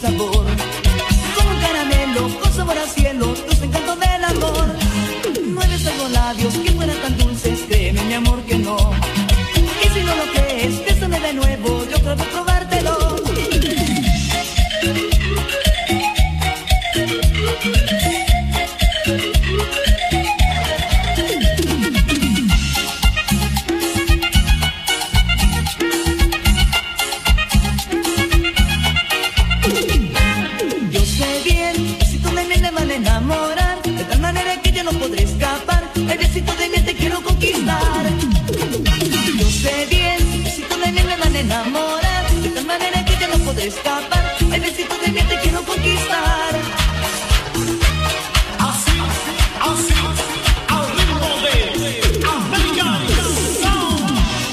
sabor, como un caramelo con sabor a cielo, dulce encanto del amor. No eres algo labios que fueran tan dulces, créeme mi amor que no. Y si no lo crees, bésame de nuevo, yo quiero probártelo. Yo sé bien, el besito de miel me van a enamorar, de tal manera que yo no podré escapar. El besito de miel te quiero conquistar. Yo sé bien, el besito de miel me van a enamorar, de tal manera que yo no podré escapar. El besito de miel te quiero conquistar. Así, así, al ritmo de American Sound.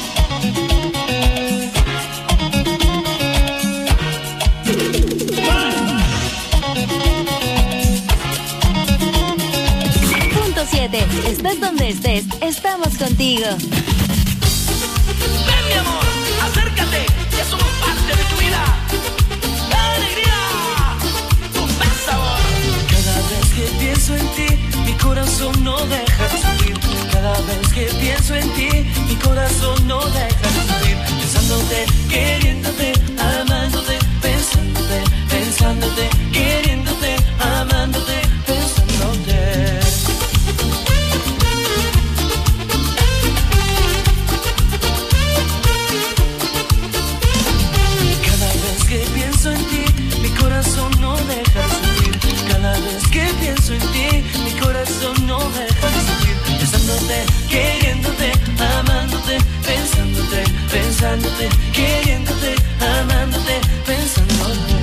Punto 7. Estés donde estés, estamos contigo. Ven, mi amor, acércate, ya somos parte de tu vida. ¡Alegría! Con más sabor. Cada vez que pienso en ti, mi corazón no deja de subir. Cada vez que pienso en ti, mi corazón no deja de subir. Pensándote, queriéndote, amándote, pensándote, pensándote, queriéndote, amándote, pensándote. Cada vez que pienso en ti, mi corazón no deja de subir. Cada vez que pienso en ti, mi corazón no deja de subir. Pensándote, queriéndote, amándote, pensándote, pensándote, queriéndote, amándote, pensándote.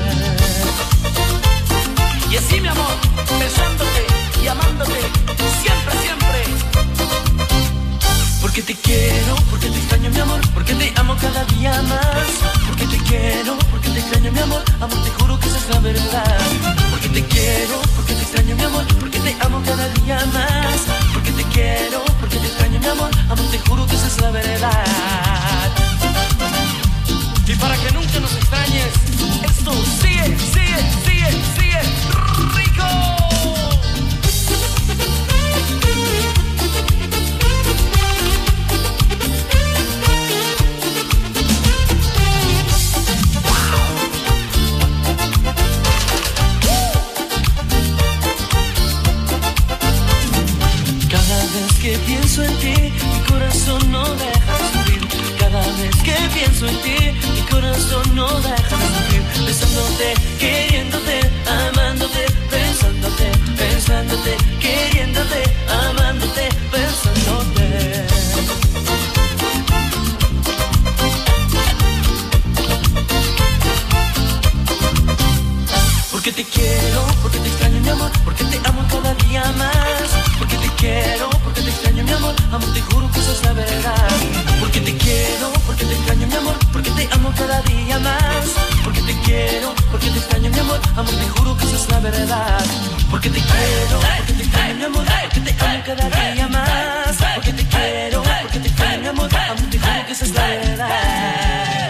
Y así, mi amor, besándote y amándote, siempre, siempre. Porque te quiero, porque te extraño mi amor, porque te amo cada día más. Porque te quiero, porque te extraño mi amor, amor te juro que esa es la verdad. Porque te quiero, porque te extraño mi amor, porque te amo cada día más. Porque te quiero, porque te extraño mi amor, amor te juro que esa es la verdad. Y para que nunca nos extrañes, esto sigue, sigue, sigue, sigue rico. Cada vez que pienso en ti, mi corazón no deja de subir. Cada vez que pienso en ti, mi corazón no deja de subir. Besándote, queriéndote, amándote, pensándote, pensándote, queriéndote, amándote, pensándote. Porque te quiero, porque te extraño mi amor, porque te amo cada día más. Porque te quiero, porque te extraño mi amor, amor te juro que esa es la verdad. Porque te quiero, porque te extraño mi amor, porque te amo cada día más. Porque te quiero, porque te extraño mi amor, amor te juro que esa es la verdad. Porque te quiero, porque te extraño mi amor, porque te amo cada día más. Porque te quiero, porque te extraño mi amor, amor te juro que esa es la verdad.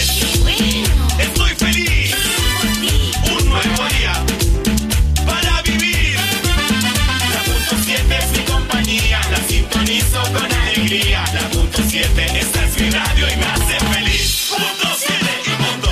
Estoy feliz. Un nuevo día para vivir. La punto 7 es mi compañía, la sintonizo con alegría. La punto 7, esta es mi radio y me hace feliz. Punto 7 y punto.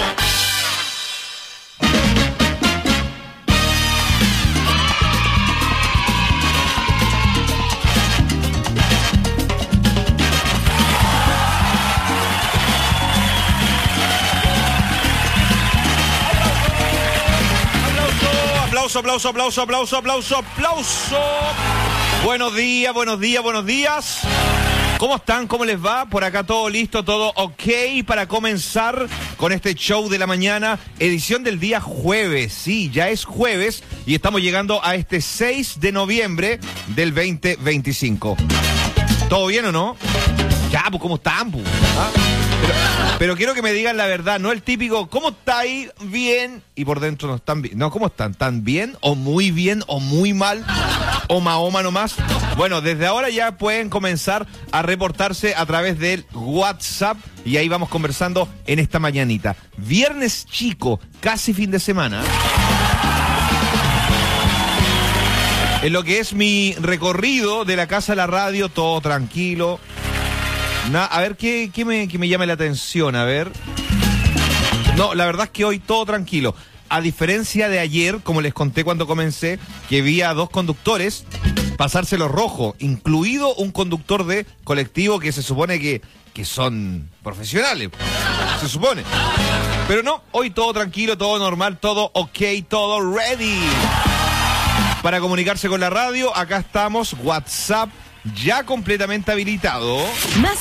Aplauso. Buenos días. ¿Cómo están? ¿Cómo les va? Por acá todo listo, todo ok para comenzar con este show de la mañana, edición del día jueves. Sí, ya es jueves y estamos llegando a este 6 de noviembre del 2025. ¿Todo bien o no? Ya, pues, ¿cómo están? Pues? ¿Ah? Pero quiero que me digan la verdad, no el típico, ¿cómo estáis? Bien. Y por dentro no están bien. No, ¿cómo están? ¿Tan bien o muy mal? O mahoma nomás. Bueno, desde ahora ya pueden comenzar a reportarse a través del WhatsApp y ahí vamos conversando en esta mañanita. Viernes chico, casi fin de semana. En lo que es mi recorrido de la casa a la radio, todo tranquilo. A ver, ¿qué me llama la atención? A ver. No, la verdad es que hoy todo tranquilo. A diferencia de ayer, como les conté cuando comencé, que vi a dos conductores pasárselo rojo, incluido un conductor de colectivo que se supone que son profesionales. Se supone. Pero no, hoy todo tranquilo, todo normal, todo ok, todo ready. Para comunicarse con la radio, acá estamos, WhatsApp ya completamente habilitado. Más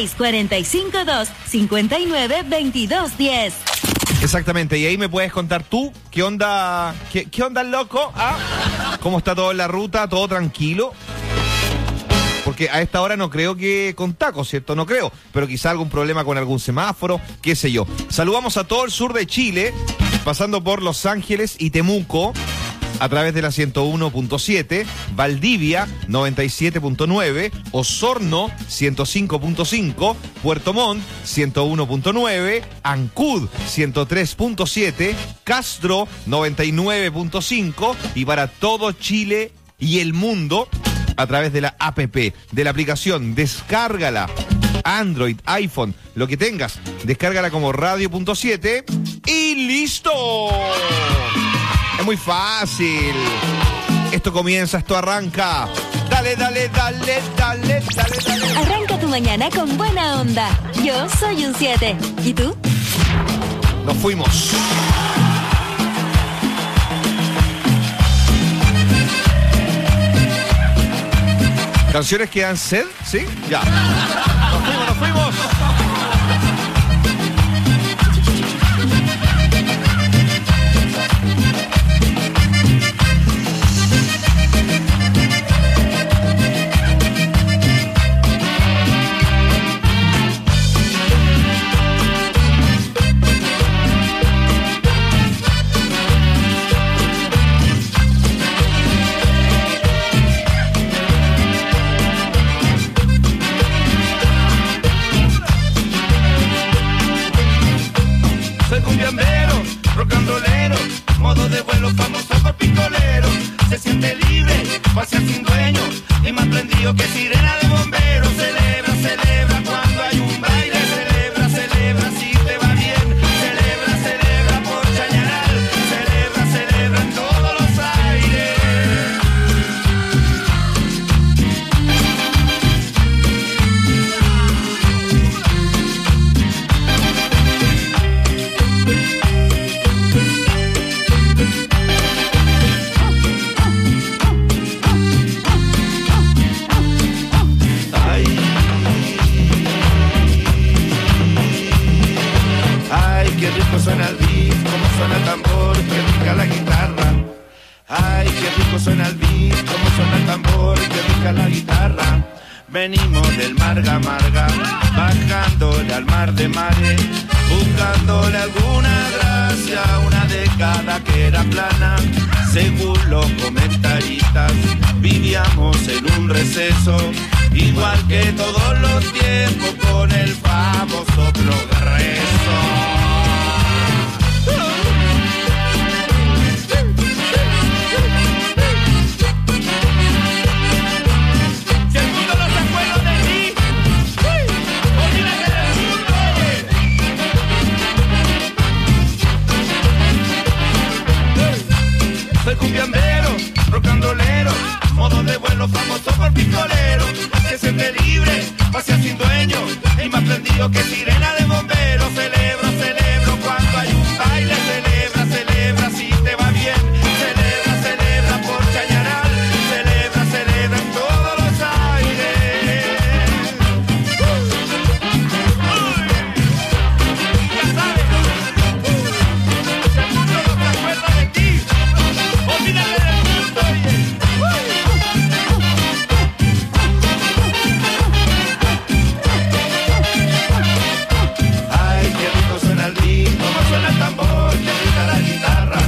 56452592210. Exactamente, y ahí me puedes contar tú, ¿qué onda, qué onda, loco? ¿Ah? ¿Cómo está todo en la ruta? ¿Todo tranquilo? Porque a esta hora no creo que con tacos, ¿cierto? No creo, pero quizá algún problema con algún semáforo, qué sé yo. Saludamos a todo el sur de Chile, pasando por Los Ángeles y Temuco, a través de la 101.7, Valdivia 97.9, Osorno 105.5, Puerto Montt 101.9, Ancud 103.7, Castro 99.5 y para todo Chile y el mundo a través de la APP, de la aplicación. Descárgala, Android, iPhone, lo que tengas, descárgala como Radio.7 y ¡listo! Es muy fácil. Esto comienza, esto arranca. Dale. Arranca tu mañana con buena onda. Yo soy un 7. ¿Y tú? Nos fuimos. ¿Canciones que dan sed? ¿Sí? Ya. Nos fuimos. Modo de vuelo famoso por picolero. Se siente libre, pasea sin dueño y más prendido que sirena de bomberos. Celebra cuando hay un baile. Celebra si te va bien. Celebra por Chañaral. Celebra en todos los aires. Qué rico suena el beat, cómo suena el tambor, qué rica la guitarra. Ay, qué rico suena el beat, cómo suena el tambor, qué rica la guitarra. Venimos del Marga Marga, bajándole al mar de mares, buscándole alguna gracia, una década que era plana. Según los comentaristas, vivíamos en un receso, igual que todos los tiempos con el famoso progreso. pistolero, se siente libre, pasea sin dueño, y más prendido que sirena de bomberos. Celebro, celebro cuando hay un baile, celebra, celebra si te va bien, celebra, celebra por Chañaral, celebra, celebra en todos los aires. Ya sabes, el mundo no se acuerda de ti, olvídate del mundo, ay, qué rico suena el beat, cómo suena el tambor, qué rica la guitarra.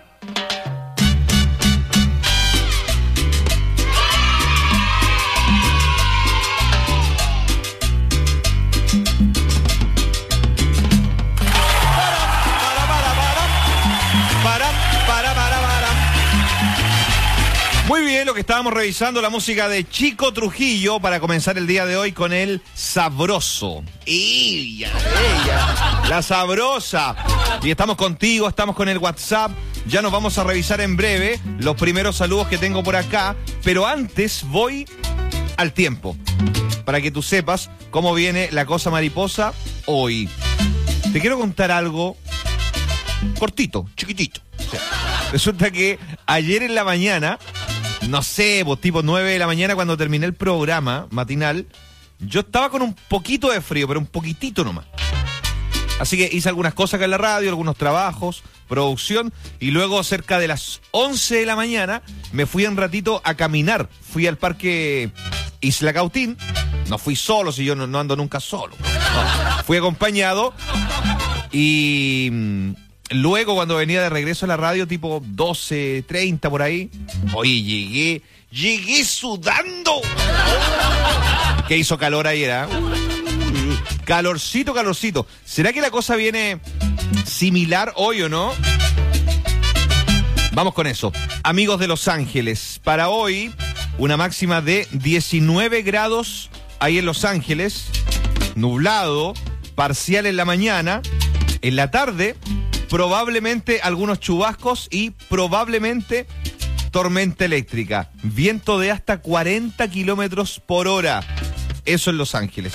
Muy bien, lo que estábamos revisando, la música de Chico Trujillo para comenzar el día de hoy con el Sabroso. ¡Ella! La Sabrosa. Y estamos contigo, estamos con el WhatsApp. Ya nos vamos a revisar en breve los primeros saludos que tengo por acá. Pero antes voy al tiempo, para que tú sepas cómo viene la cosa mariposa hoy. Te quiero contar algo cortito, chiquitito. O sea, resulta que ayer en la mañana, no sé, pues tipo 9 de la mañana cuando terminé el programa matinal, yo estaba con un poquito de frío, pero un poquitito nomás. Así que hice algunas cosas acá en la radio, algunos trabajos, producción, y luego cerca de las 11 de la mañana me fui un ratito a caminar. Fui al parque Isla Cautín, no fui solo, si yo no ando nunca solo. No, fui acompañado y luego cuando venía de regreso a la radio, tipo 12:30 por ahí, oye, llegué sudando. Que hizo calor ayer, ¿eh? Calorcito. ¿Será que la cosa viene similar hoy o no? Vamos con eso. Amigos de Los Ángeles, para hoy una máxima de 19 grados ahí en Los Ángeles, nublado, parcial en la mañana, en la tarde probablemente algunos chubascos y probablemente tormenta eléctrica. Viento de hasta 40 kilómetros por hora. Eso en Los Ángeles.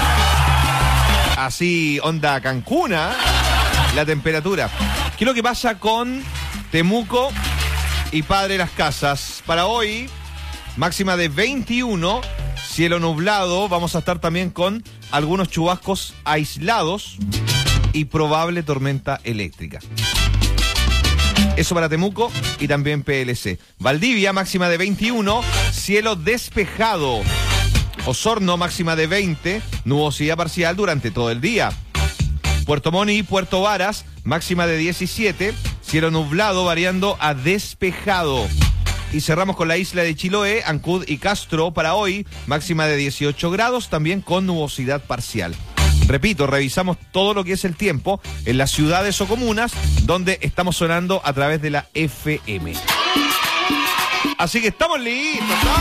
Así, onda Cancún, ¿eh? La temperatura. ¿Qué es lo que pasa con Temuco y Padre Las Casas? Para hoy, máxima de 21, cielo nublado. Vamos a estar también con algunos chubascos aislados y probable tormenta eléctrica. Eso para Temuco y también PLC. Valdivia, máxima de 21, cielo despejado. Osorno, máxima de 20, nubosidad parcial durante todo el día. Puerto Montt y Puerto Varas, máxima de 17, cielo nublado variando a despejado. Y cerramos con la isla de Chiloé, Ancud y Castro para hoy, máxima de 18 grados, también con nubosidad parcial. Repito, revisamos todo lo que es el tiempo en las ciudades o comunas donde estamos sonando a través de la FM. Así que estamos listos,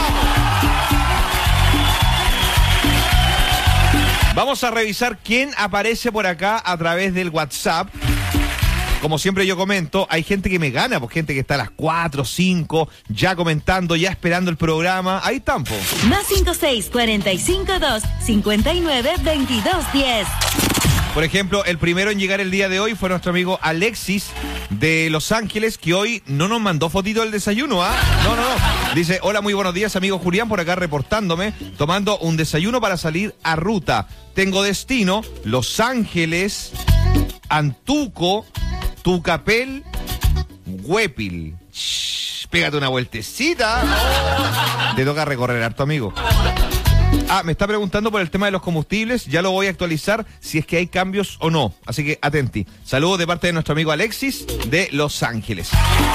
Vamos a revisar quién aparece por acá a través del WhatsApp. Como siempre yo comento, hay gente que me gana, pues gente que está a las 4, 5, ya comentando, ya esperando el programa. Ahí están, po. Más 56452-592210. Por ejemplo, el primero en llegar el día de hoy fue nuestro amigo Alexis de Los Ángeles, que hoy no nos mandó fotito del desayuno, ¿ah? No. Dice, hola, muy buenos días, amigo Julián, por acá reportándome, tomando un desayuno para salir a ruta. Tengo destino, Los Ángeles, Antuco, Tucapel, Huépil. Pégate una vueltecita. Te toca recorrer harto, amigo. Me está preguntando por el tema de los combustibles. Ya lo voy a actualizar si es que hay cambios o no. Así que atenti. Saludos de parte de nuestro amigo Alexis de Los Ángeles.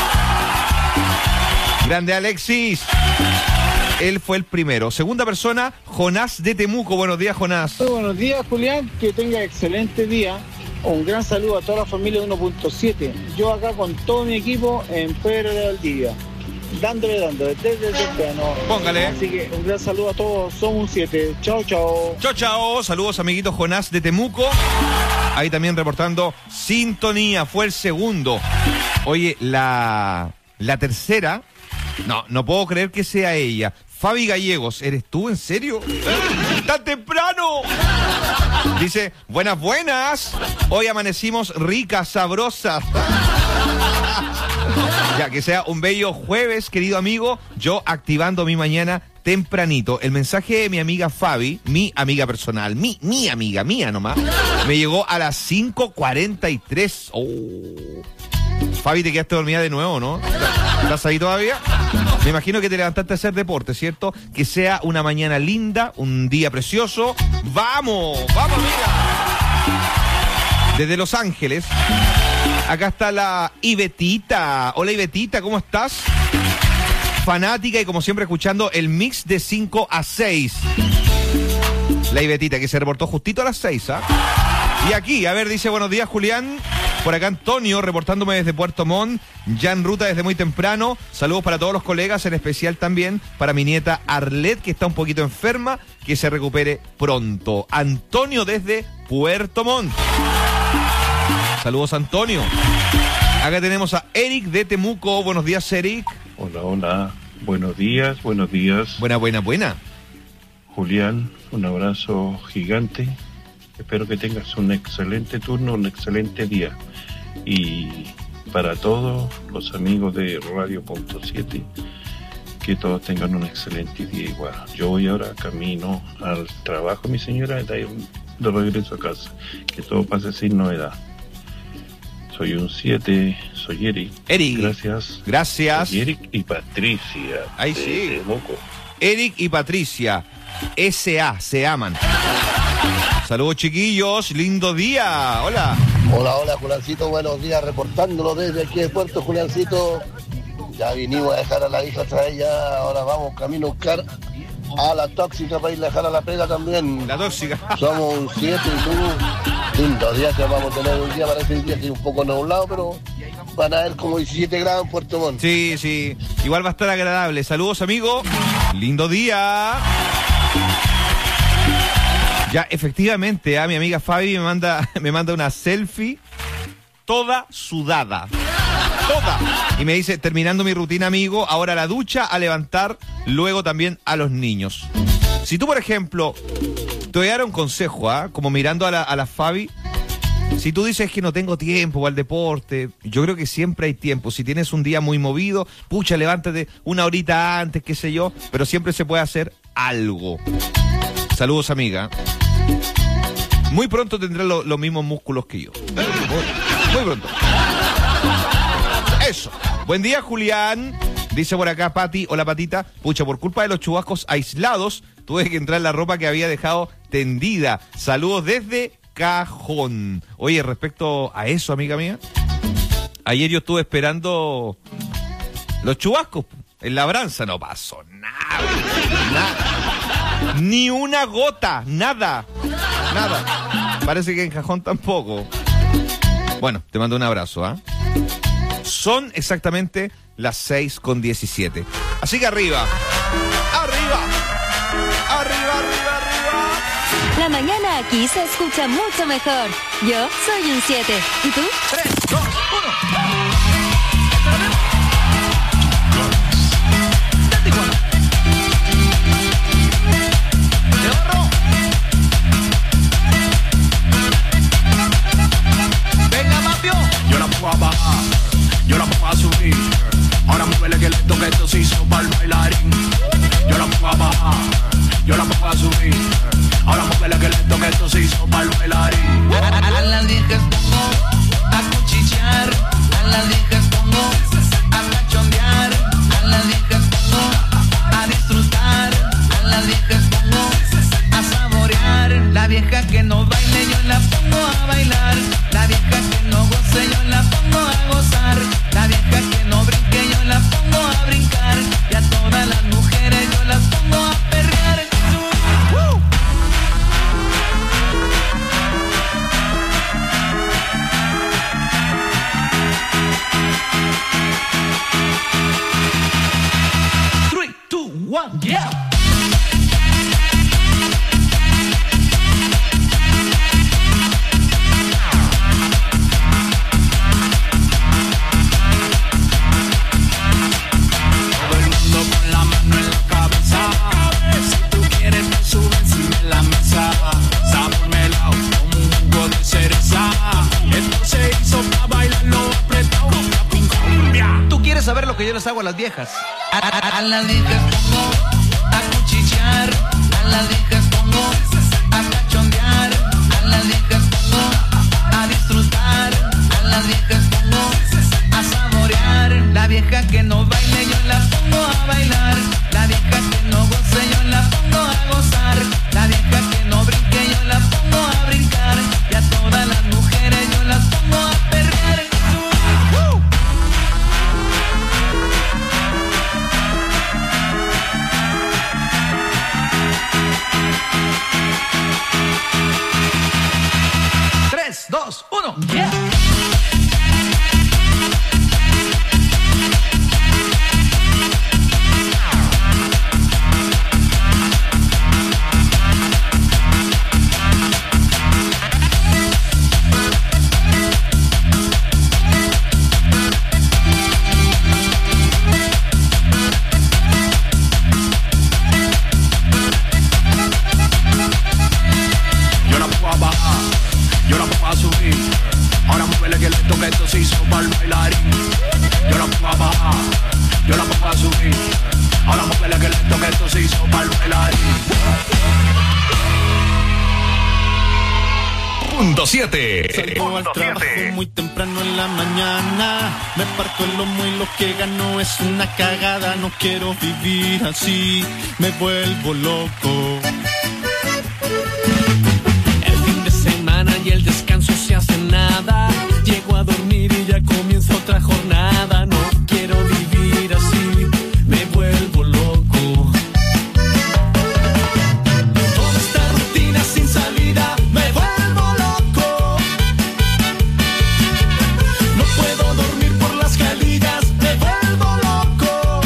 Grande Alexis. Él fue el primero. Segunda persona, Jonás de Temuco. Buenos días, Jonás. Muy buenos días, Julián. Que tenga excelente día. Un gran saludo a toda la familia de 1.7. Yo acá con todo mi equipo en Pedro de Valdivia. Dándole, desde el temprano. Póngale. Así que un gran saludo a todos. Somos un 7. Chao. Chao. Saludos, amiguitos Jonás de Temuco. Ahí también reportando sintonía. Fue el segundo. Oye, la tercera. No puedo creer que sea ella. Fabi Gallegos, ¿eres tú? ¿En serio? ¡Tan temprano! Dice, buenas. Hoy amanecimos ricas, sabrosas. Ya, que sea un bello jueves, querido amigo. Yo activando mi mañana tempranito. El mensaje de mi amiga Fabi, mi amiga personal, mi amiga mía nomás, me llegó a las 5:43. Oh. Fabi, te quedaste dormida de nuevo, ¿no? ¿Estás ahí todavía? Me imagino que te levantaste a hacer deporte, ¿cierto? Que sea una mañana linda, un día precioso. ¡Vamos, amiga! Desde Los Ángeles, acá está la Ivetita. Hola, Ivetita, ¿cómo estás? Fanática y como siempre escuchando el mix de 5 a 6. La Ivetita que se reportó justito a las 6, ¿ah? Y aquí, a ver, dice, buenos días, Julián. Por acá Antonio, reportándome desde Puerto Montt, ya en ruta desde muy temprano. Saludos para todos los colegas, en especial también para mi nieta Arlet, que está un poquito enferma, que se recupere pronto. Antonio desde Puerto Montt. Saludos, Antonio. Acá tenemos a Eric de Temuco. Buenos días, Eric. Hola. Buenos días. Buena. Julián, un abrazo gigante. Espero que tengas un excelente turno, un excelente día. Y para todos los amigos de Radio Punto 7, que todos tengan un excelente día igual. Yo voy ahora camino al trabajo, mi señora, de regreso a casa. Que todo pase sin novedad. Soy un 7, soy Eric. Gracias. Soy Eric y Patricia. Ahí sí. Temuco. Eric y Patricia. S.A. se aman. Saludos, chiquillos, lindo día. Hola, Juliancito, buenos días, reportándolo desde aquí de Puerto, Juliancito. Ya vinimos a dejar a la hija otra vez, ya ahora vamos camino a buscar a la tóxica para ir a dejar a la pega también. La tóxica. Somos un 7 y tú, lindo día que vamos a tener un día, parece un día que es un poco nublado, pero van a haber como 17 grados en Puerto Montt. Sí, igual va a estar agradable. Saludos, amigo, lindo día. Ya, efectivamente, mi amiga Fabi me manda una selfie toda sudada. Toda. Y me dice, terminando mi rutina, amigo, ahora a la ducha, a levantar, luego también a los niños. Si tú, por ejemplo, te voy a dar un consejo, como mirando a la Fabi, si tú dices que no tengo tiempo para el deporte, yo creo que siempre hay tiempo. Si tienes un día muy movido, pucha, levántate una horita antes, qué sé yo, pero siempre se puede hacer algo. Saludos, amiga. Muy pronto tendrás los mismos músculos que yo. Muy pronto. Eso. Buen día, Julián. Dice por acá Pati, hola Patita. Pucha, por culpa de los chubascos aislados, tuve que entrar la ropa que había dejado tendida. Saludos desde Cajón. Oye, respecto a eso, amiga mía, ayer yo estuve esperando los chubascos. En Labranza no pasó nada. Ni una gota, nada. Parece que en Cajón tampoco. Bueno, te mando un abrazo, Son exactamente las 6:17. Así que arriba. La mañana aquí se escucha mucho mejor. Yo soy un 7. ¿Y tú? 3, 2, 1. Yo la pongo a bajar, yo la pongo a subir. Ahora muévele que lento que esto se hizo para el bailarín. Yo la pongo a bajar, yo la pongo a subir. Ahora muévele que lento que esto se hizo para el bailarín. A las viejas pongo a cuchichear, a las viejas pongo a cachondear, a las viejas pongo a disfrutar, a las viejas pongo a saborear. La vieja que no baile yo la pongo a bailar, la vieja que no goce yo la pongo a gozar, la vieja que no brinque yo la pongo a brincar, y a todas las mujeres yo las pongo a perrear. que yo les hago a las viejas. A las viejas pongo a cuchillar, a las viejas pongo a cachondear, a las viejas pongo a disfrutar, a las viejas pongo a saborear. La vieja que no baile yo la pongo a bailar, la vieja que no goce yo la pongo a gozar, la vieja que no brinque yo la pongo a brincar, y a todas las mujeres yo las pongo a perrear. Tres, dos, uno. Yeah. Yo la pongo a bajar, yo la pongo a subir. Ahora muévele que esto se hizo para el bailarín. Yo la pongo a bajar, yo la pongo a subir. Ahora muévele que esto se hizo para el bailarín. Punto 7. Salgo al trabajo muy temprano en la mañana, me parto el lomo y lo que gano es una cagada. No quiero vivir así, me vuelvo loco. El fin de semana y el descanso se hace nada, llego a dormir y ya comienza otra jornada. No quiero vivir así, me vuelvo loco. Toda esta rutina sin salida, me vuelvo loco. No puedo dormir por las calillas, me vuelvo loco.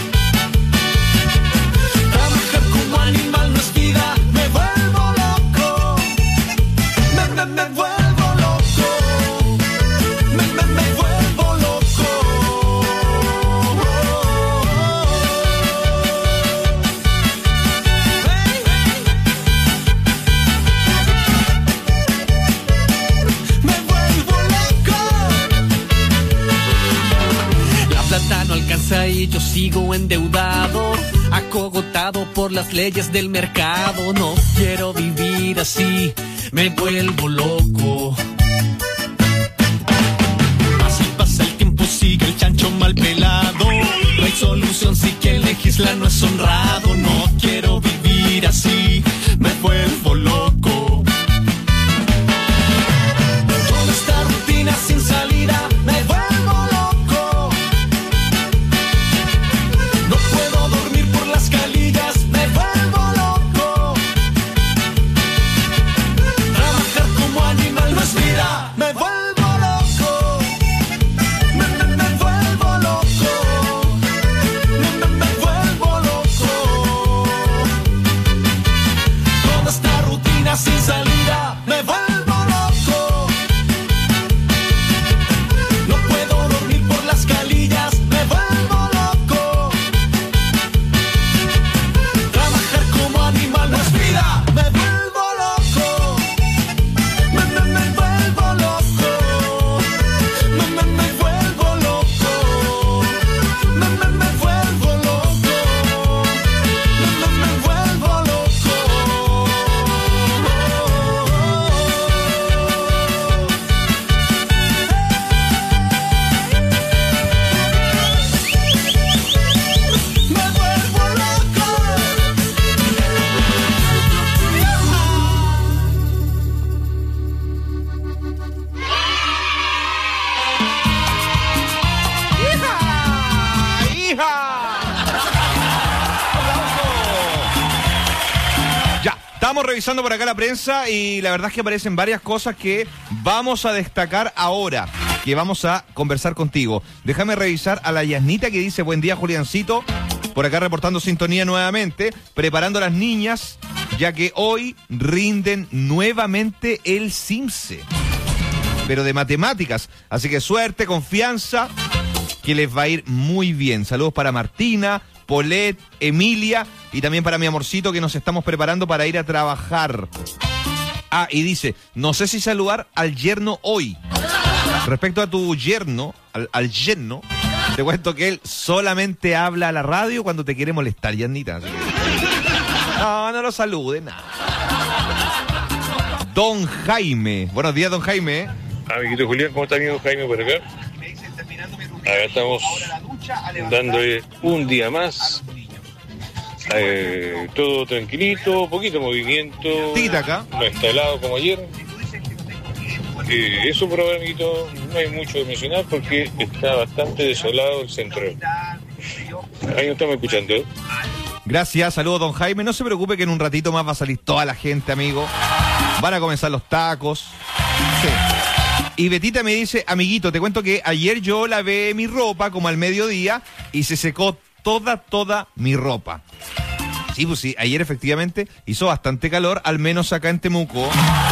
Trabajar como animal no es vida, me vuelvo loco. Me vuelvo loco. Me vuelvo loco. Me vuelvo loco. La plata no alcanza y yo sigo endeudado, acogotado por las leyes del mercado. No quiero vivir así, me vuelvo loco. Así pasa el tiempo, sigue el chancho mal pelado. No hay solución si quien legisla no es honrado. No quiero vivir así, me vuelvo loco. Toda esta rutina sin salida, me vuelvo loco. No puedo dormir por las calillas, me vuelvo loco. Trabajar como animal no es vida, me vuelvo loco. Me vuelvo loco. Me vuelvo loco. Toda esta rutina sin salida, me vuelvo loco. No puedo dormir por las calillas, me vuelvo loco. Trabajar como animal no es vida, me vuelvo loco. Me vuelvo loco. Me vuelvo loco. Me vuelvo loco. Me vuelvo loco. Me vuelvo loco. Ya, estamos revisando por acá la prensa y la verdad es que aparecen varias cosas que vamos a destacar ahora, que vamos a conversar contigo. Déjame revisar a la Yasnita que dice: buen día, Juliancito, por acá reportando sintonía nuevamente, preparando a las niñas, ya que hoy rinden nuevamente el CIMSE, pero de matemáticas, así que suerte, confianza, que les va a ir muy bien. Saludos para Martina, Polet, Emilia y también para mi amorcito, que nos estamos preparando para ir a trabajar. Ah, y dice, no sé si saludar al yerno hoy. Respecto a tu yerno, al yerno, Te cuento que él solamente habla a la radio cuando te quiere molestar, Yandita. Así que... No lo salude, nada. Don Jaime. Buenos días, don Jaime. Amiguito Julián, ¿cómo está amigo Jaime por acá? Acá estamos dándole un día más. Todo tranquilito, poquito movimiento. Acá. No está helado como ayer. Eso por ahora, amiguito, no hay mucho que mencionar porque está bastante desolado el centro. Ahí no estamos escuchando. Gracias, saludos don Jaime. No se preocupe que en un ratito más va a salir toda la gente, amigo. Van a comenzar los tacos. Sí. Y Betita me dice, amiguito, te cuento que ayer yo lavé mi ropa como al mediodía y se secó toda mi ropa. Sí, pues sí, ayer efectivamente hizo bastante calor, al menos acá en Temuco.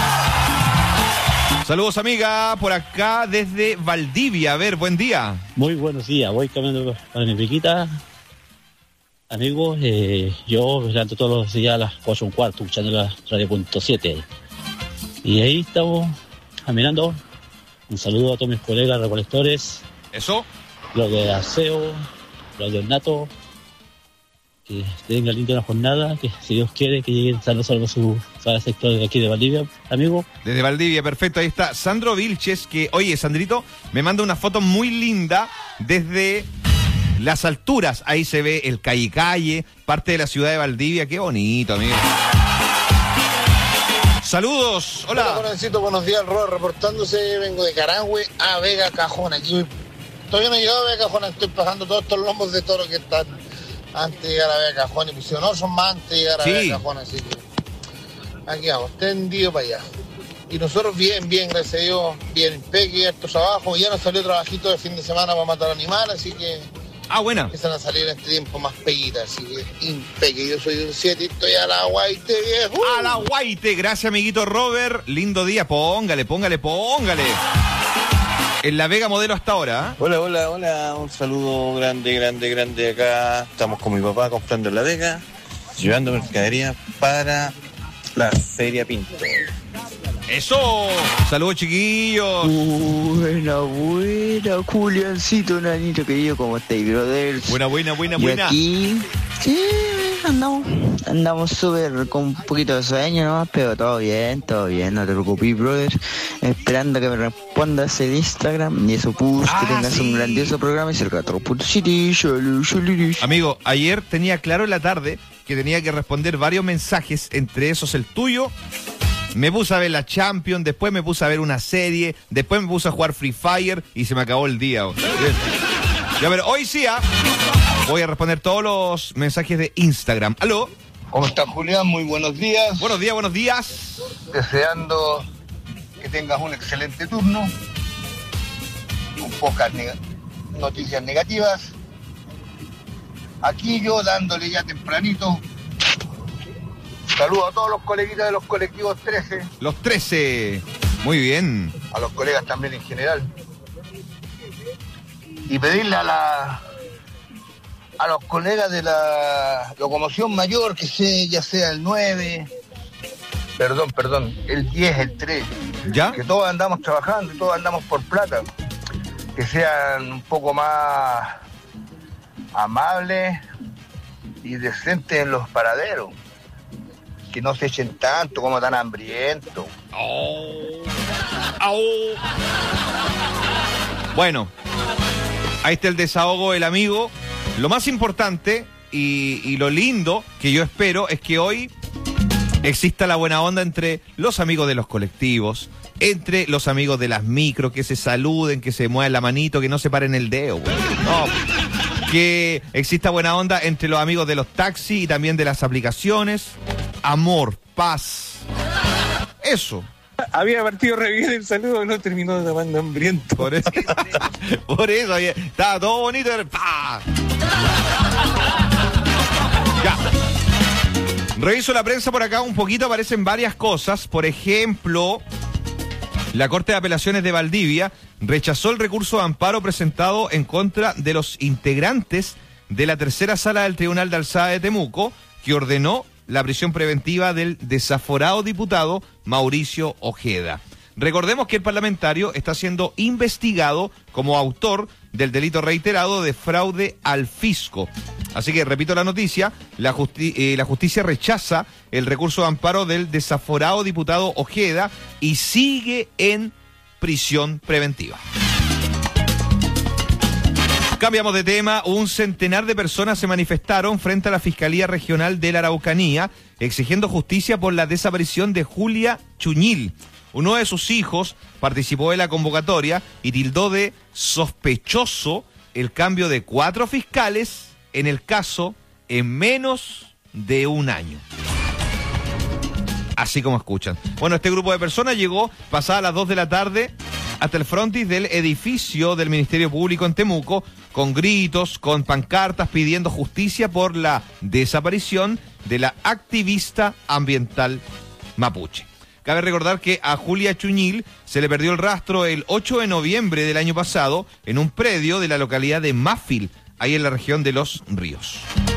Saludos, amiga, por acá desde Valdivia. A ver, buen día. Muy buenos días, voy caminando para mi piquita. Amigos, yo me levanto todos los días a las 4:15, escuchando la radio.7. Y ahí estamos caminando. Un saludo a todos mis colegas recolectores. Eso. Los de aseo, los de ornato. Que tengan linda la jornada, que si Dios quiere que lleguen sanos a su sector de aquí de Valdivia, amigo. Desde Valdivia, perfecto, ahí está Sandro Vilches, que, oye, Sandrito, me manda una foto muy linda desde las alturas, ahí se ve el Calle, parte de la ciudad de Valdivia, qué bonito, amigo. Saludos, hola. Hola, buenos días, Robert, reportándose, vengo de Carahue a Vega Cajón, aquí todavía no he llegado a Vega Cajón, estoy pasando todos estos lomos de toro que están antes de llegar a Vega Cajón y pusieron, no, son más antes de llegar a Vega Cajón, así que aquí vamos, tendido para allá. Y nosotros bien, gracias a Dios, bien impeque, harto trabajo, ya nos salió trabajito de fin de semana para matar animales, así que buena. Empiezan a salir en este tiempo más peguitas, así que impeque, yo soy un 7 y estoy a la guaite, viejo. A la guaite, gracias amiguito Robert, lindo día, póngale. En la Vega Modelo hasta ahora. Hola, un saludo grande acá. Estamos con mi papá comprando en la Vega, llevando mercadería para la Feria Pinto. ¡Eso! ¡Saludos, chiquillos! Buena, Juliancito, nanito querido, ¿cómo estáis, brother? Buena. Y aquí, sí, andamos súper con un poquito de sueño nomás, pero todo bien, no te preocupes, brother. Esperando que me respondas en Instagram y eso, que tengas un grandioso programa y cerca de City. Amigo, ayer tenía claro en la tarde que tenía que responder varios mensajes, entre esos el tuyo. Me puse a ver la Champions, después me puse a ver una serie, después me puse a jugar Free Fire y se me acabó el día. Ya, pero hoy sí, voy a responder todos los mensajes de Instagram. ¿Aló? ¿Cómo está, Julián? Muy buenos días. Buenos días. Deseando que tengas un excelente turno, con pocas noticias negativas. Aquí yo dándole ya tempranito. Saludos a todos los coleguitas de los colectivos 13. Los 13, muy bien. A los colegas también en general. Y pedirle a los colegas de la locomoción mayor, que ya sea el 9, perdón, el 10, el 3. ¿Ya? Que todos andamos trabajando, todos andamos por plata. Que sean un poco más amables y decentes en los paraderos. Que no se echen tanto como tan hambrientos. Bueno, ahí está el desahogo del amigo. Lo más importante y lo lindo que yo espero es que hoy exista la buena onda entre los amigos de los colectivos, entre los amigos de las micros, que se saluden, que se muevan la manito, que no se paren el dedo. No, que exista buena onda entre los amigos de los taxis y también de las aplicaciones. Amor, paz. Eso. Había partido re bien el saludo, no terminó llamando hambriento. Por eso estaba todo bonito. ¡Pah! Ya. Reviso la prensa por acá un poquito, aparecen varias cosas. Por ejemplo, la Corte de Apelaciones de Valdivia rechazó el recurso de amparo presentado en contra de los integrantes de la tercera sala del Tribunal de Alzada de Temuco, que ordenó la prisión preventiva del desaforado diputado Mauricio Ojeda. Recordemos que el parlamentario está siendo investigado como autor del delito reiterado de fraude al fisco. Así que, repito la noticia, la justicia rechaza el recurso de amparo del desaforado diputado Ojeda y sigue en prisión preventiva. Cambiamos de tema. Un centenar de personas se manifestaron frente a la Fiscalía Regional de la Araucanía exigiendo justicia por la desaparición de Julia Chuñil. Uno de sus hijos participó de la convocatoria y tildó de sospechoso el cambio de 4 fiscales en el caso en menos de un año. Así como escuchan. Bueno, este grupo de personas llegó pasadas las 2 de la tarde hasta el frontis del edificio del Ministerio Público en Temuco, con gritos, con pancartas pidiendo justicia por la desaparición de la activista ambiental mapuche. Cabe recordar que a Julia Chuñil se le perdió el rastro el 8 de noviembre del año pasado en un predio de la localidad de Mafil, ahí en la región de Los Ríos.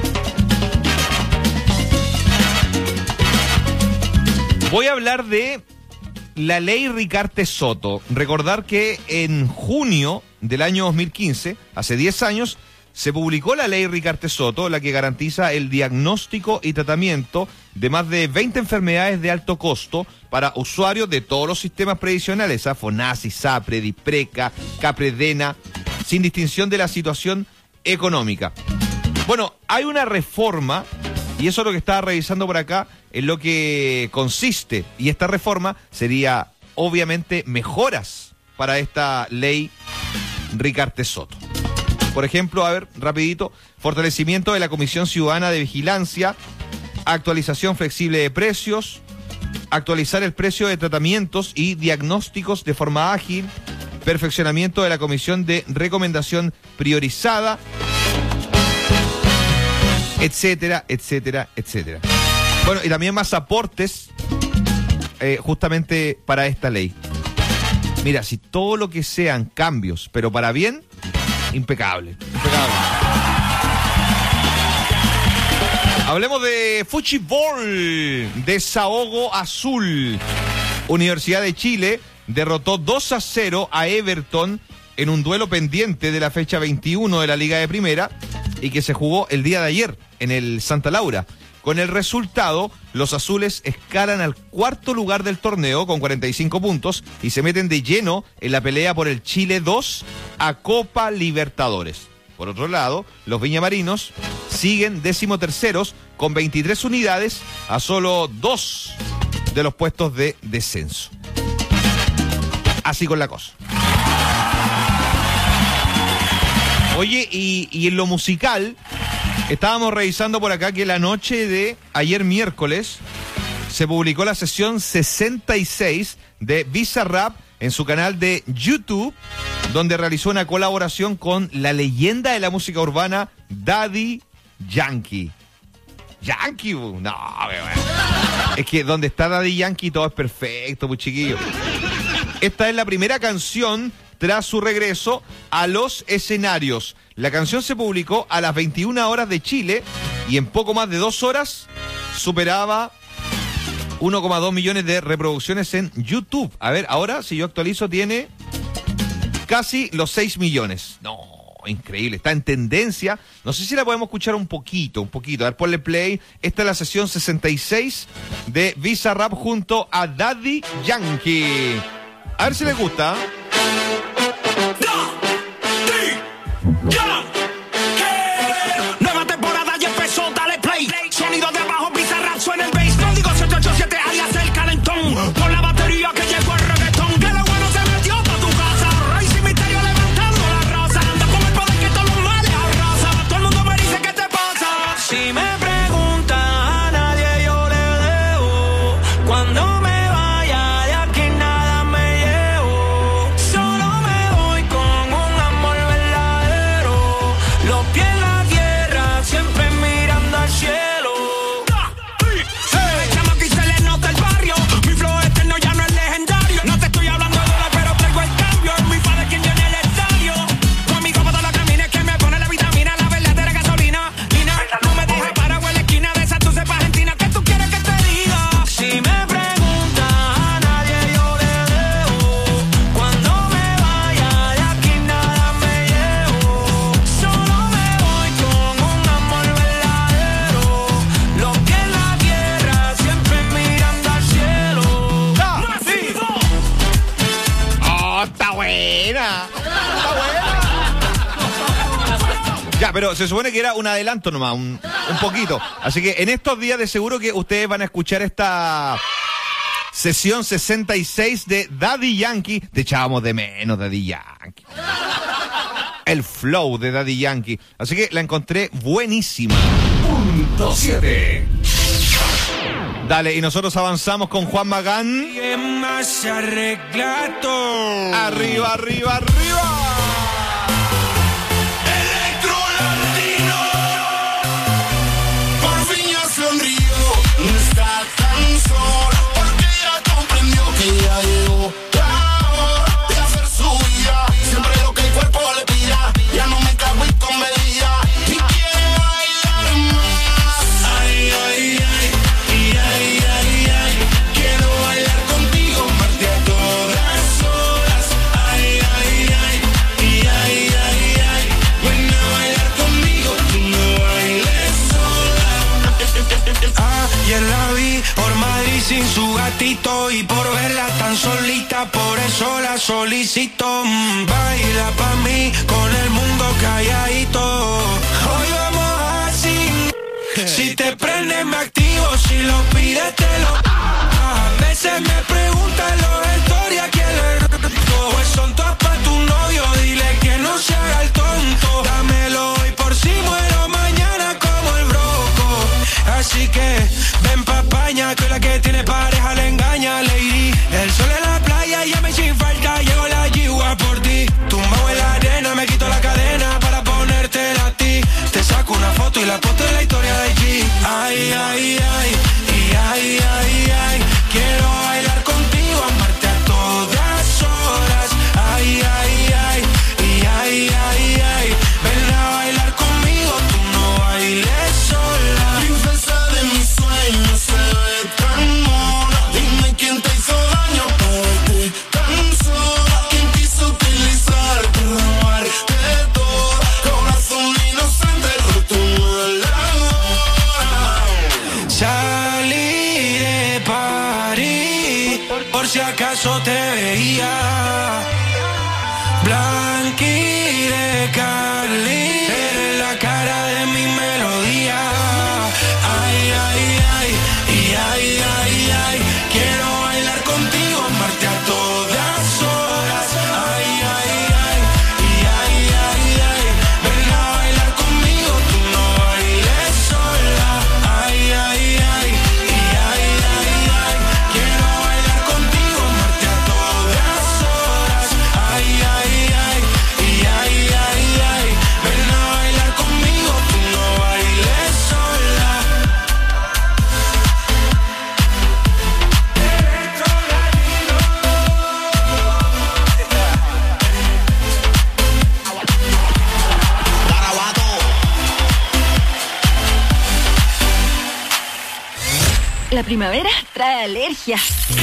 Voy a hablar de la ley Ricarte Soto. Recordar que en junio del año 2015, hace 10 años, se publicó la ley Ricarte Soto, la que garantiza el diagnóstico y tratamiento de más de 20 enfermedades de alto costo para usuarios de todos los sistemas previsionales, FONASA, ISAPRE, DIPRECA, CAPREDENA, sin distinción de la situación económica. Bueno, hay una reforma, y eso es lo que estaba revisando por acá, en lo que consiste, y esta reforma sería obviamente mejoras para esta ley Ricarte Soto. Por ejemplo, a ver, rapidito, fortalecimiento de la Comisión Ciudadana de Vigilancia, actualización flexible de precios, actualizar el precio de tratamientos y diagnósticos de forma ágil, perfeccionamiento de la Comisión de Recomendación Priorizada, etcétera, etcétera, etcétera. Bueno, y también más aportes justamente para esta ley. Mira, si todo lo que sean cambios, pero para bien, impecable. Hablemos de fútbol, desahogo azul. Universidad de Chile derrotó 2-0 a Everton en un duelo pendiente de la fecha 21 de la Liga de Primera y que se jugó el día de ayer en el Santa Laura. Con el resultado, los azules escalan al 4º lugar del torneo con 45 puntos y se meten de lleno en la pelea por el Chile 2 a Copa Libertadores. Por otro lado, los viñamarinos siguen 13º con 23 unidades a solo 2 de los puestos de descenso. Así con la cosa. Oye, y en lo musical, estábamos revisando por acá que la noche de ayer miércoles se publicó la sesión 66 de Bizarrap en su canal de YouTube, donde realizó una colaboración con la leyenda de la música urbana, Daddy Yankee. Yankee, no, bueno. Es que donde está Daddy Yankee todo es perfecto, pues chiquillo. Esta es la primera canción tras su regreso a los escenarios. La canción se publicó a las 21 horas de Chile y en poco más de 2 horas superaba 1,2 millones de reproducciones en YouTube. A ver, ahora si yo actualizo tiene casi los 6 millones. No, increíble, está en tendencia. No sé si la podemos escuchar un poquito. A ver, ponle play. Esta es la sesión 66 de Bizarrap junto a Daddy Yankee. A ver si les gusta. Nueva temporada ya empezó, dale play. Sonido de abajo, Bizarrap, suena el bass. Código 787 alias el calentón. Con la batería que llegó el reggaetón. Que lo bueno se metió pa' tu casa. Rey sin misterio levantando la raza. Anda con el poder que todos los males arrasa. Todo el mundo me dice ¿qué te pasa? Si me preguntan a nadie yo le dejo. Cuando me vaya de aquí nada me llevo. Ya, pero se supone que era un adelanto nomás, un poquito. Así que en estos días de seguro que ustedes van a escuchar esta sesión 66 de Daddy Yankee. Te echábamos de menos, Daddy Yankee. El flow de Daddy Yankee. Así que la encontré buenísima. Punto 7. Dale, y nosotros avanzamos con Juan Magán. Arriba, arriba, arriba. Ya llegó la hora de hacer su vida. Siempre lo que el cuerpo le pida. Ya no me cago y con medida. Y quiere bailar más. Ay, ay, ay. Y ay, ay, ay. Quiero bailar contigo, parte a todas horas. Ay, ay, ay. Y ay, ay, ay. Ven a bailar conmigo, tú no bailes sola. Ayer la vi por Madrid sin su gatito y por verla tan solita, por eso la solicito. Baila pa' mí con el mundo calladito. Hoy vamos así. Si te prende me activo, si lo pides te lo. A veces me preguntan los historias quién le roto. Pues son todas pa' tu novio, dile que no se haga el tonto. Dámelo hoy por si muero mañana como el broco. Así que ven pa' España, que la que tiene pareja le engaña, lady. El sol en la playa, ya me sin falta, llegó la yigua por ti. Tumbado en la arena, me quito la cadena para ponértela a ti. Te saco una foto y la foto de la historia de G. Ay, ay, ay, y ay, ay, ay. Quiero bailar contigo, amarte a todas horas. Ay, ay, ay, y ay, ay, ay. Ven a bailar conmigo, tú no bailes sola. Princesa de mis sueños, se ve tan mona. Dime quién te hizo daño para verte tan sola. ¿Quién quiso utilizarte, robarte todo? Corazón inocente, roto la hora. Salí de París, por si acaso te veía. Blanqui de Cali, eres la cara de mi melodía. Ay, ay, ay, y ay, ay, ay. Quiero bailar contigo, amarte a todas horas. Ay, ay, ay, y ay, ay, ay. Ven a bailar conmigo, tú no bailes sola. Ay, ay, ay, y ay, ay, ay. Quiero bailar contigo, amarte a todas horas. Ay, ay, ay, y ay, ay, ay. Ven a bailar conmigo, tú no bailes sola. La primavera trae alergia.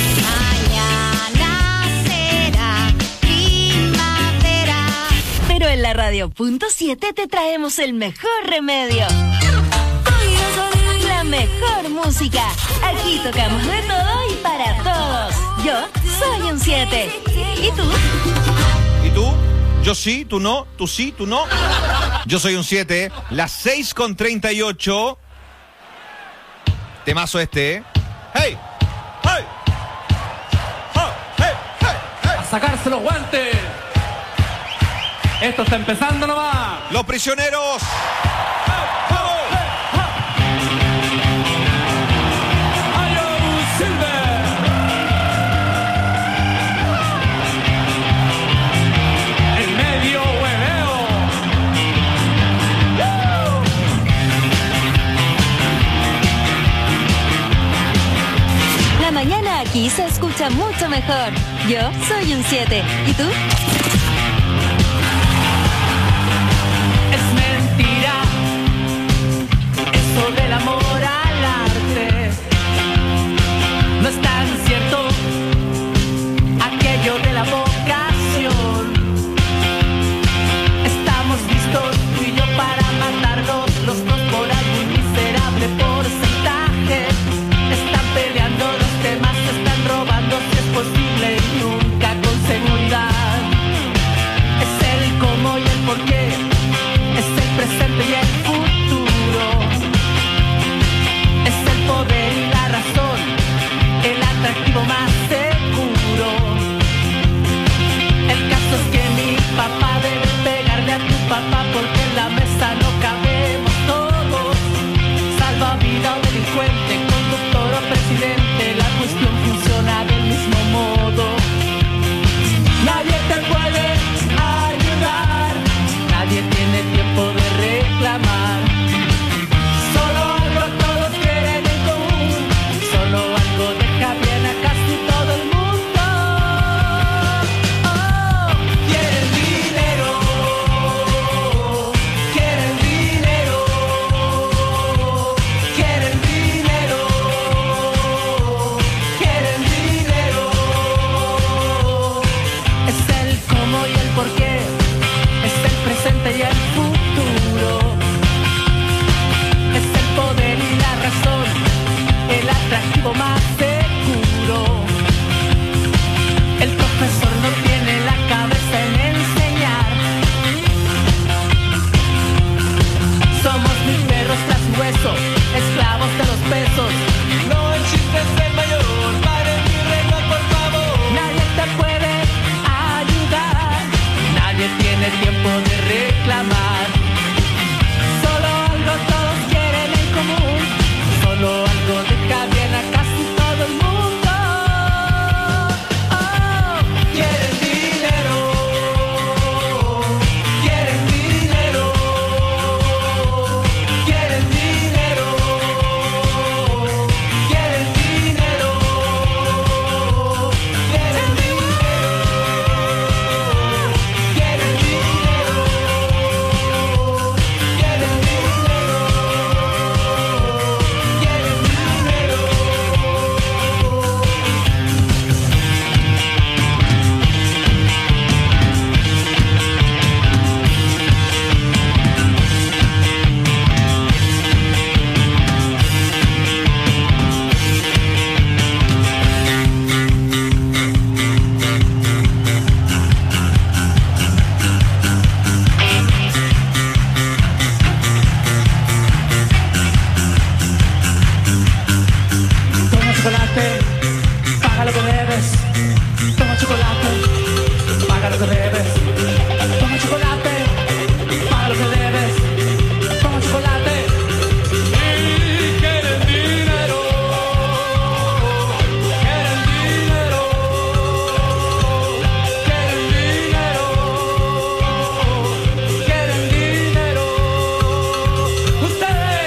Mañana será primavera. Pero en la radio.7 te traemos el mejor remedio. La mejor música. Aquí tocamos de todo y para todos. Yo soy un 7. ¿Y tú? ¿Y tú? Yo sí, tú no, tú sí, tú no. Yo soy un 7. Las 6:38. Temazo este, ¿eh? ¡Hey! ¡Hey! ¡Oh! ¡Hey! ¡Hey! ¡Hey! A sacarse los guantes. Esto está empezando nomás. Los prisioneros. El medio hueveo. La mañana aquí se escucha mucho mejor. Yo soy un 7. ¿Y tú? Es mentira eso del amor al arte. No es tan cierto aquello de la vocación. Estamos listos tú y yo para matarnos los dos por algún miserable porcentaje. Están peleando los temas, se están robando si es posible y nunca con seguridad. tiempo de reclamar. Solo algo todos quieren en común, solo algo deja bien a casi todo el mundo. Oh, quieren dinero, quieren dinero, quieren dinero, quieren dinero, quieren Toma chocolate, paga lo que debes. Toma chocolate, paga lo que debes. Toma chocolate, paga lo que debes. Toma chocolate. Y quieren dinero, quieren dinero, quieren dinero, quieren dinero. Ustedes.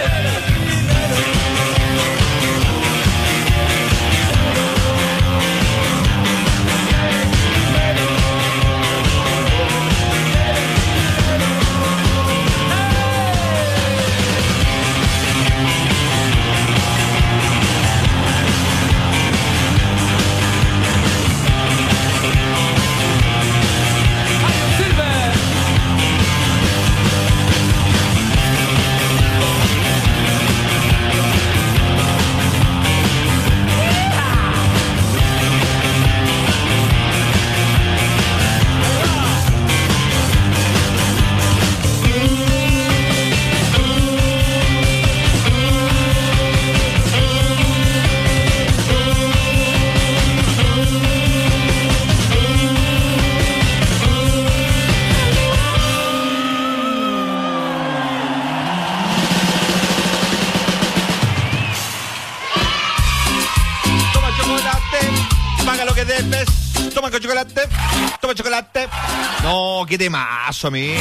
Toma chocolate, paga lo que debes. Toma con chocolate, toma chocolate. No, qué temazo, amigo.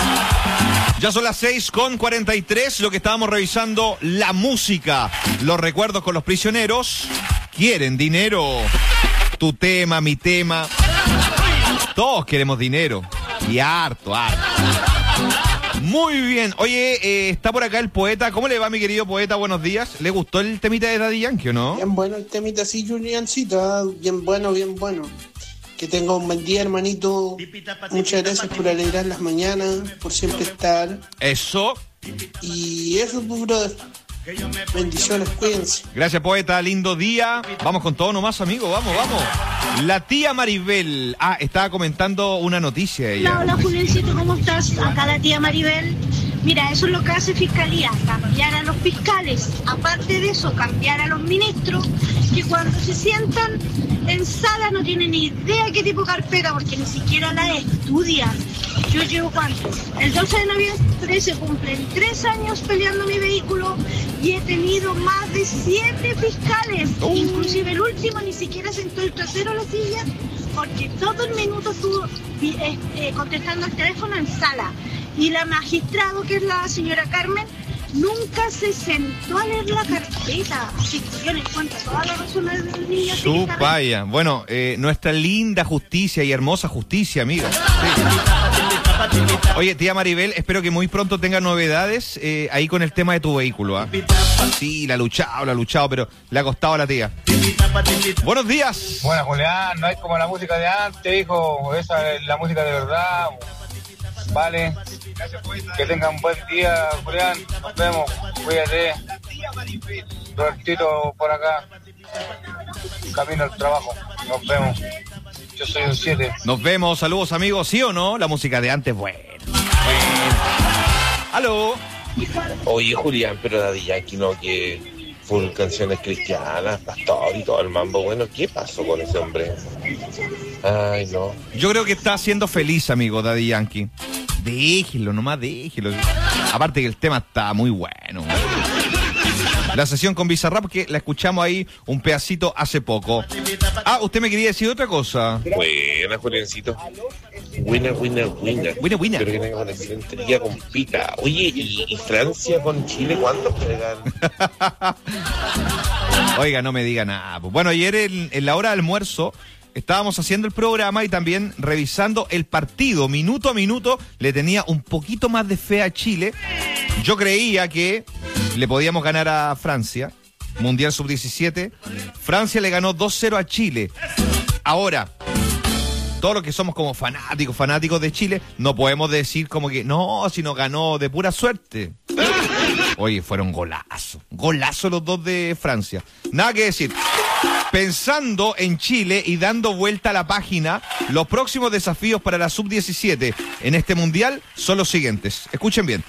Ya son las 6:43, lo que estábamos revisando, la música, los recuerdos con los prisioneros. Quieren dinero. Tu tema, mi tema. Todos queremos dinero. Y harto, harto. Muy bien. Oye, está por acá el poeta. ¿Cómo le va, mi querido poeta? Buenos días. ¿Le gustó el temita de Daddy Yankee o no? Bien bueno el temita, sí, Juliancito. Bien bueno, bien bueno. Que tenga un buen día, hermanito. Muchas gracias por alegrar las mañanas, por siempre estar. Eso. Y eso, pues, brother. Bendiciones, cuídense. Gracias, poeta. Lindo día. Vamos con todo nomás, amigo. Vamos, vamos. La tía Maribel. Ah, estaba comentando una noticia ella. Hola, Juliancito, ¿cómo estás? Acá la tía Maribel. Mira, eso es lo que hace Fiscalía, cambiar a los fiscales. Aparte de eso, cambiar a los ministros, que cuando se sientan en sala no tienen ni idea qué tipo de carpeta, porque ni siquiera la estudian. Yo llevo ¿cuánto? El 12 de noviembre se cumplen 3 años peleando mi vehículo y he tenido más de 7 fiscales. Inclusive el último ni siquiera sentó el trasero a la silla, porque todo el minuto estuvo contestando el teléfono en sala. Y la magistrado, que es la señora Carmen, nunca se sentó a leer la carpeta. Así que yo le encuentro todas las razones del niño. Su vaya. Bueno, nuestra linda justicia y hermosa justicia, amiga. Sí. Oye, tía Maribel, espero que muy pronto tenga novedades ahí con el tema de tu vehículo, ¿ah? Sí, la ha luchado, pero le ha costado a la tía. Buenos días. Bueno, Julián, no es como la música de antes, hijo. Esa es la música de verdad. Vale. Que tengan un buen día, Julián. Nos vemos. Cuídate. Robertito por acá. Camino al trabajo. Nos vemos. Yo soy un 7. Nos vemos. Saludos, amigos. ¿Sí o no? La música de antes, bueno. Aló. Oye, Julián, pero Daddy Yankee no, que full canciones cristianas, pastor y todo el mambo. Bueno, ¿qué pasó con ese hombre? Ay, no. Yo creo que está siendo feliz, amigo, Daddy Yankee. Déjelo, nomás déjelo. Aparte que el tema está muy bueno. La sesión con Bizarrap, que la escuchamos ahí un pedacito hace poco. Ah, usted me quería decir otra cosa. Buena, Juliancito. Winner. Winner. Espero que tenga una excelente día con pica. Oye, ¿y Francia con Chile cuándo juegan? Oiga, no me diga nada. Bueno, ayer en la hora de almuerzo estábamos haciendo el programa y también revisando el partido. Minuto a minuto le tenía un poquito más de fe a Chile. Yo creía que le podíamos ganar a Francia, Mundial Sub-17. Francia le ganó 2-0 a Chile. Ahora, todos los que somos como fanáticos de Chile, no podemos decir como que no, si nos ganó de pura suerte. Oye, fueron golazos los dos de Francia. Nada que decir. Pensando en Chile y dando vuelta a la página, los próximos desafíos para la Sub-17 en este Mundial son los siguientes. Escuchen bien.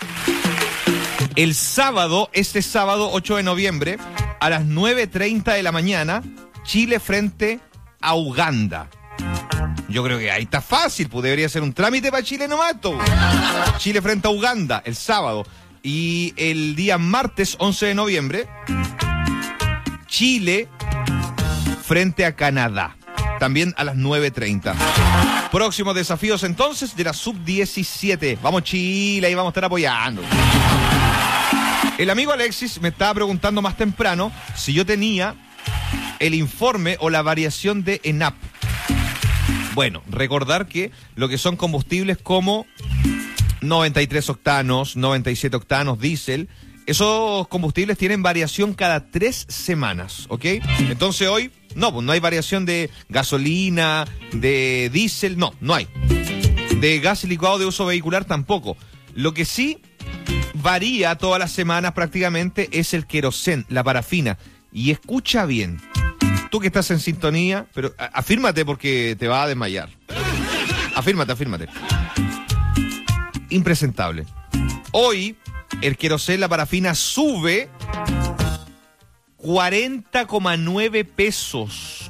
Este sábado 8 de noviembre, a las 9:30 de la mañana, Chile frente a Uganda. Yo creo que ahí está fácil, pues debería ser un trámite para Chile nomás. Chile frente a Uganda, el sábado. Y el día martes 11 de noviembre, Chile frente a Canadá, también a las 9:30. Próximos desafíos entonces de la Sub-17. Vamos Chile, ahí vamos a estar apoyando. El amigo Alexis me estaba preguntando más temprano si yo tenía el informe o la variación de ENAP. Bueno, recordar que lo que son combustibles como 93 octanos, 97 octanos, diésel, esos combustibles tienen variación cada 3 semanas, ¿ok? Entonces hoy, no hay variación de gasolina, de diésel, no hay. De gas licuado de uso vehicular tampoco. Lo que sí varía todas las semanas prácticamente es el querosén, la parafina. Y escucha bien, tú que estás en sintonía, pero afírmate porque te va a desmayar. Afírmate. Impresentable. Hoy el querosén, la parafina, sube 40,9 pesos.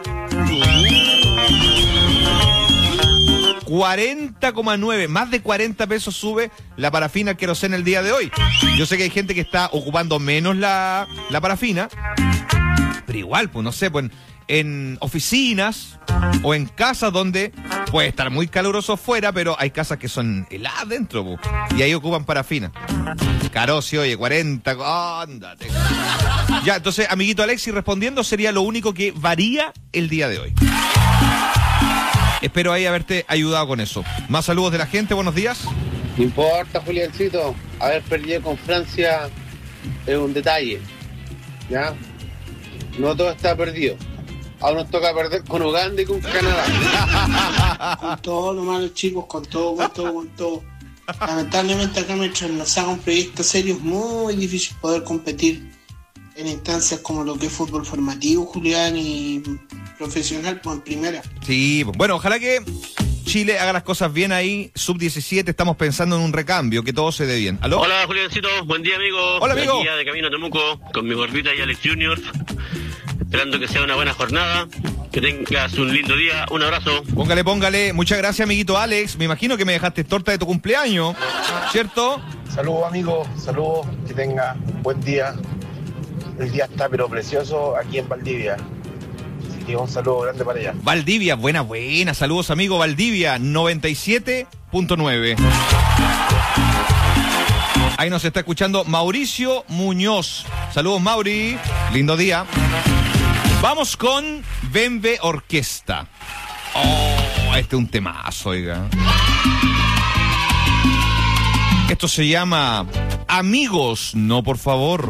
40,9, más de 40 pesos sube la parafina, el querosén el día de hoy. Yo sé que hay gente que está ocupando menos la parafina, pero igual, pues no sé, pues en oficinas o en casas donde puede estar muy caluroso afuera, pero hay casas que son heladas dentro, pues, y ahí ocupan parafina. Caro, si oye, 40, ándate. Ya, entonces, amiguito Alexis, respondiendo, sería lo único que varía el día de hoy. Espero ahí haberte ayudado con eso. Más saludos de la gente, buenos días. No importa, Juliancito, haber perdido con Francia es un detalle, ¿ya? No todo está perdido. Ahora nos toca perder con Uganda y con Canadá. Con todo nomás los chicos, con todo. Lamentablemente acá mientras nos haga un proyecto serio es muy difícil poder competir en instancias como lo que es fútbol formativo, Julián, y profesional, pues en primera. Sí, bueno, ojalá que Chile haga las cosas bien ahí. Sub-17, estamos pensando en un recambio, que todo se dé bien. ¿Aló? Hola, Juliancito, buen día, amigo. Hola, amigo. Aquí ya de camino a Temuco, con mi gordita y Alex Junior. Esperando que sea una buena jornada, que tengas un lindo día, un abrazo. Póngale. Muchas gracias, amiguito Alex. Me imagino que me dejaste torta de tu cumpleaños, ¿cierto? Saludos, amigo, saludos, que tenga un buen día. El día está pero precioso aquí en Valdivia. Así que un saludo grande para allá. Valdivia, buena. Saludos, amigo. Valdivia, 97.9. Ahí nos está escuchando Mauricio Muñoz. Saludos, Mauri. Lindo día. Vamos con Bembe Orquesta. Este es un temazo, oiga. Esto se llama Amigos, no por favor.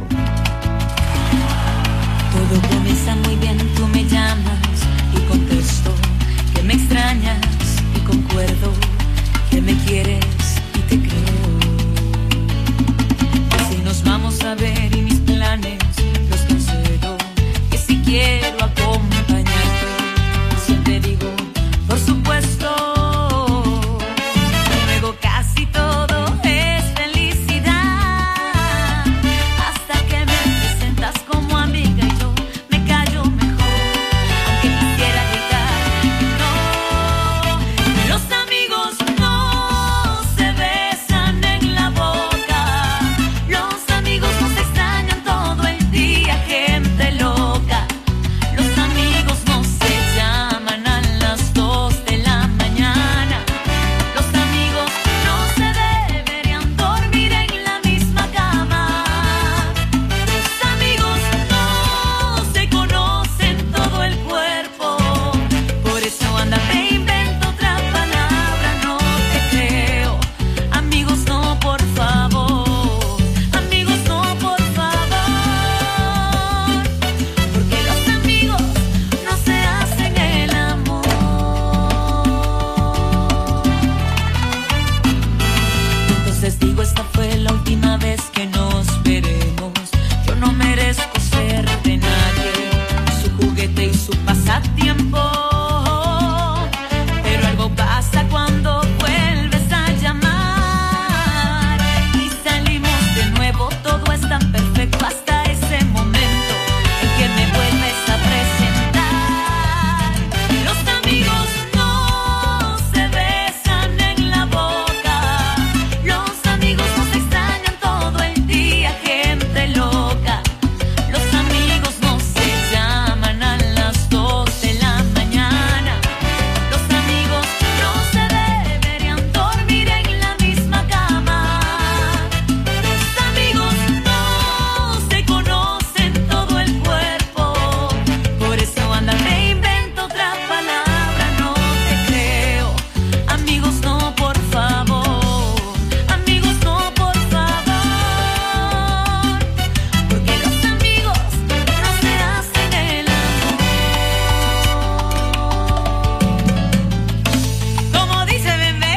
Todo comienza muy bien, tú me llamas y contesto que me extrañas y concuerdo que me quieres y te creo. Que si nos vamos a ver y mis planes los cancelo, que si quiero acompañarte, siempre digo, por supuesto. Luego casi todo es felicidad, hasta que Contigo esta fue la última vez que nos veremos. Yo no merezco ser de nadie, su juguete y su pasatiempo. Pero algo pasa cuando vuelves a llamar y salimos de nuevo. Todo es tan perfecto hasta ese momento en que me vuelves a presentar. Los amigos no se besan en la boca. Los amigos nos extrañan todo el día, gente loca. Los amigos no se llaman a las 2 de la mañana. Los amigos no se deberían dormir en la misma cama. Los amigos no se conocen todo el cuerpo. Por eso anda, me invento otra palabra, no te creo. Amigos no, por favor. Amigos no, por favor. Porque los amigos no se hacen el amor. Como dice Bembé,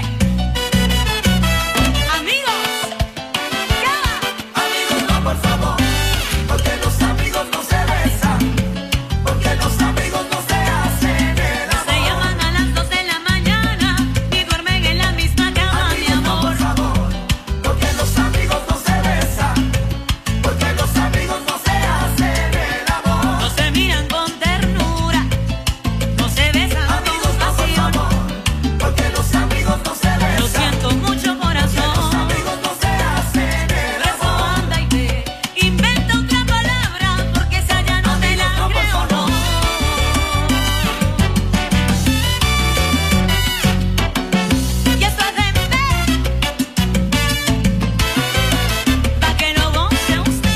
amigos, ya va. Amigos no, por favor, porque los amigos no se besan, porque los amigos no se hacen el No se amor. llaman a las 2 de la mañana, ni duermen en la misma cama, mi Amigos no, amor. por favor, porque los amigos no se besan, porque los amigos no se hacen el amor. No se miran con ternura, no se besan con Amigos no, por pasión. favor, porque los amigos no se Lo besan, siento mucho, corazón. los amigos no se hacen el Por eso amor. anda y ve, inventa otra palabra, porque esa ya no te la no, por creo, favor. no. Y eso es Bembé, pa' que no goce usted.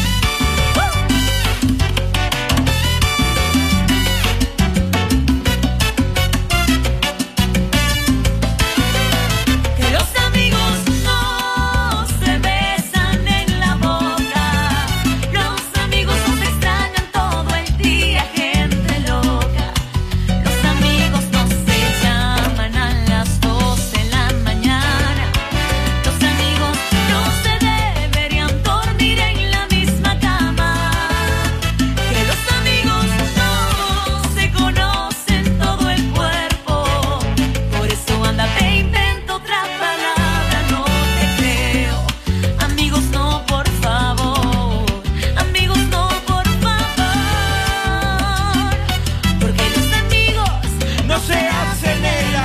Que los amigos no se besan en la boca. Los amigos nos extrañan todo el día, gente loca. Los amigos no se llaman a las 2 de la mañana. Los amigos no se deberían dormir en la misma cama. Que los amigos no se conocen todo el cuerpo. Por eso anda, te invento otra palabra, no te creo. Amigos no, por favor. Amigos no, por favor. Porque los amigos No se hacen el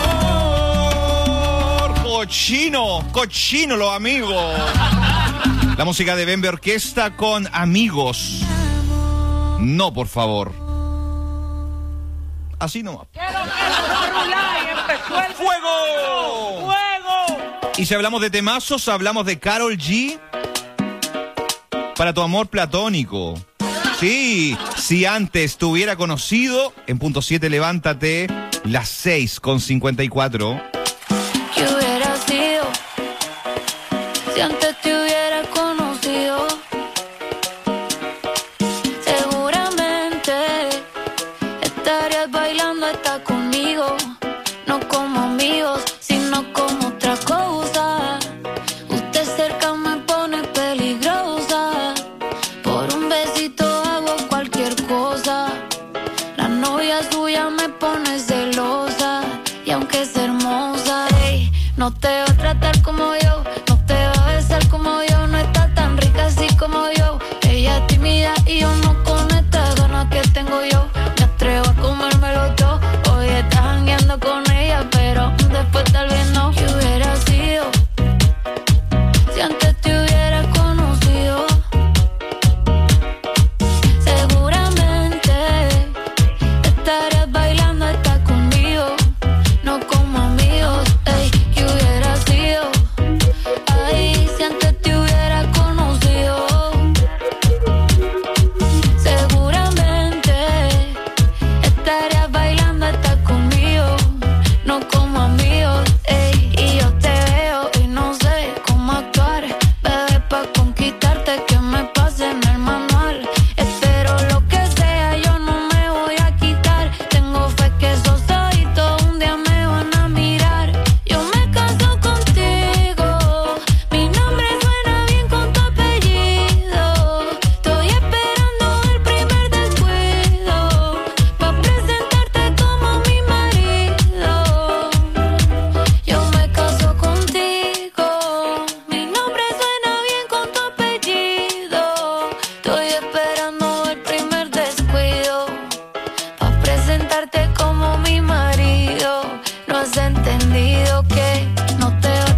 amor. Cochino los amigos. La música de Bembe Orquesta con Amigos. No, por favor. Así nomás. ¡Fuego! Y si hablamos de temazos, hablamos de Karol G. Para tu amor platónico. Sí, si antes te hubiera conocido, en punto 7 levántate, las 6:54. ¿Qué hubiera sido si antes te hubiera conocido? Seguramente estarías bailando hasta conmigo, no como amigos, sino como otra cosa. Usted cerca me pone peligrosa, por un besito hago cualquier cosa. La novia suya me pone celosa, y aunque es hermosa, ey, no te va a tratar como yo, no te va a besar como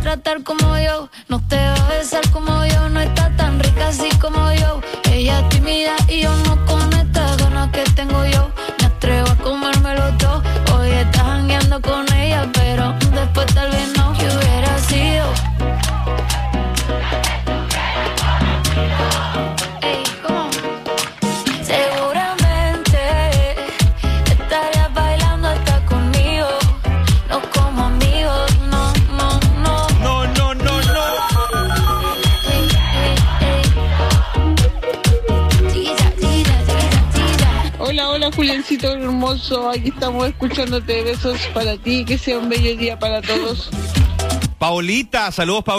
tratar como yo, no te va a besar como yo, no está tan rica así como yo. Ella es tímida y yo no con estas ganas que tengo yo. Me atrevo a comérmelo todo. Hoy estás jangueando con ella, pero después tal vez no. ¿Qué hubiera sido? Ey, ¿cómo? Seguramente estarías bailando hasta conmigo. No como amigos, no, no, no. No, no, no, no. Hola, hola Juliancito hermoso, aquí estamos escuchándote. Besos para ti, que sea un bello día para todos. Paolita, saludos,